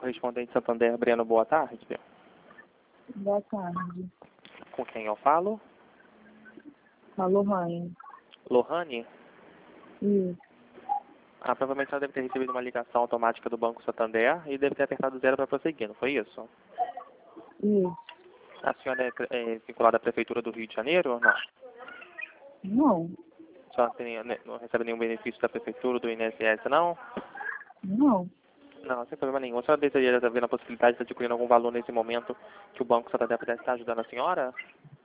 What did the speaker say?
correspondente Santander, Breno, boa tarde. Boa tarde. Com quem eu falo? Alô, Ryan. Lohane? Isso. Provavelmente ela deve ter recebido uma ligação automática do Banco Santander e deve ter apertado 0 para prosseguir, não foi isso? Isso. A senhora é vinculada à Prefeitura do Rio de Janeiro ou não? Não. A senhora não recebe nenhum benefício da Prefeitura, do INSS, não? Não. Não, sem problema nenhum. A senhora desejaria estar vendo a possibilidade de adquirir algum valor nesse momento que o Banco Santander pudesse estar ajudando a senhora?